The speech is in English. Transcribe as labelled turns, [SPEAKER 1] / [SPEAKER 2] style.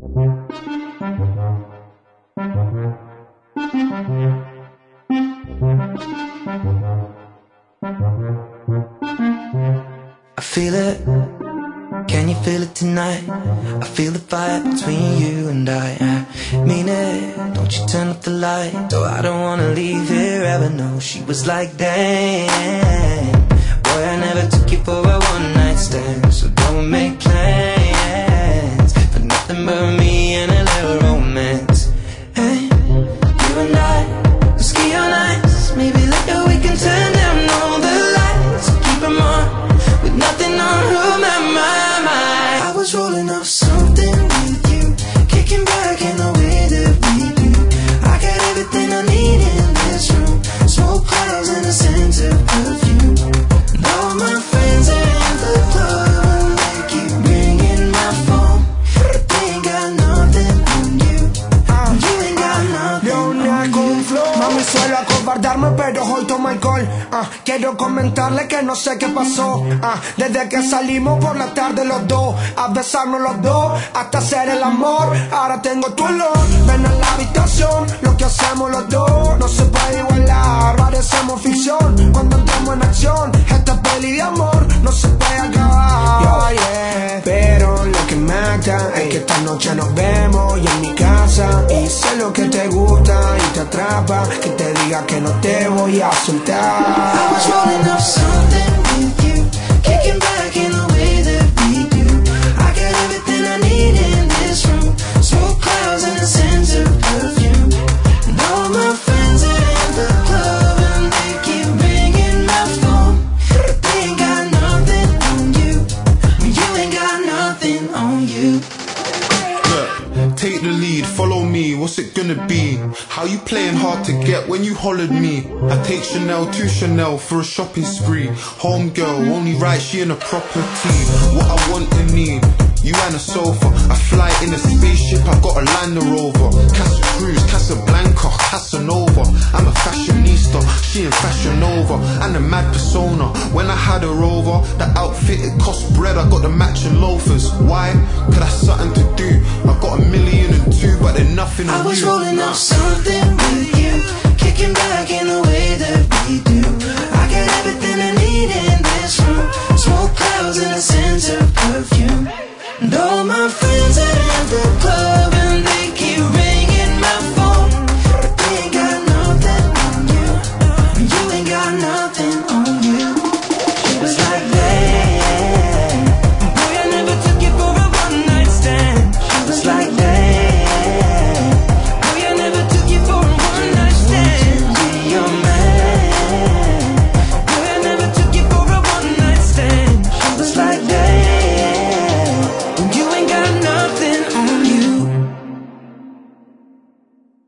[SPEAKER 1] I feel it, can you feel it tonight? I feel the fire between you and I mean it, don't you turn up the light. Though I don't wanna leave here ever, no. She was like, damn, boy, I never took you for a one-night stand. So don't make plans for nothing but me and a little romance. Hey, you and I, we'll ski on ice. Maybe later we can turn down all the lights, keep them on, with nothing on my mind. I was rolling up something with you, kicking back in the way that we do. I got everything I need in this room, smoke clouds and a sense of perfume. And all my friends are in the club and they keep ringing my phone, but they ain't got nothing on you. You ain't got nothing
[SPEAKER 2] Leona con flow. Mami, suelo acobardarme pero hoy tomo alcohol. Quiero comentarle que no sé qué pasó. Desde que salimos por la tarde los dos, a besarnos los dos, hasta hacer el amor. Ahora tengo tu olor, ven a la habitación. Lo que hacemos los dos no se puede igualar. Parecemos ficción cuando entramos en acción. Esta peli de amor no se puede acabar. Pero lo que mata es que esta noche nos vemos y en mi casa. Y sé lo que te gusta y te atrapa, que te diga que no te voy a soltar.
[SPEAKER 1] I was rolling up something with you, kicking back in the way that we do. I got everything I need in this room, smoke clouds and a sense of perfume. And all my friends are in the club and they keep ringing my phone, but they ain't got nothing on you. You ain't got nothing on you.
[SPEAKER 3] Look, take the lead, follow me, what's it gonna be? How you playing hard to get when you hollered me? I take Chanel to Chanel for a shopping spree. Home girl, only right, she in a property. What I want and need, you and a sofa. I fly in a spaceship, I got a Land Rover. Casa Cruz, Casablanca, Casanova. I'm a fashionista, she in Fashion Nova. And a mad persona, when I had her over, the outfit it cost bread, I got the matching loafers. Why? Cause that's something to do. I got $1.2 million, but there's nothing on you.
[SPEAKER 1] I was rolling up something with you, kicking back in the way that we do. I got everything I need in this room, smoke clouds and a sense of perfume. And all my friends are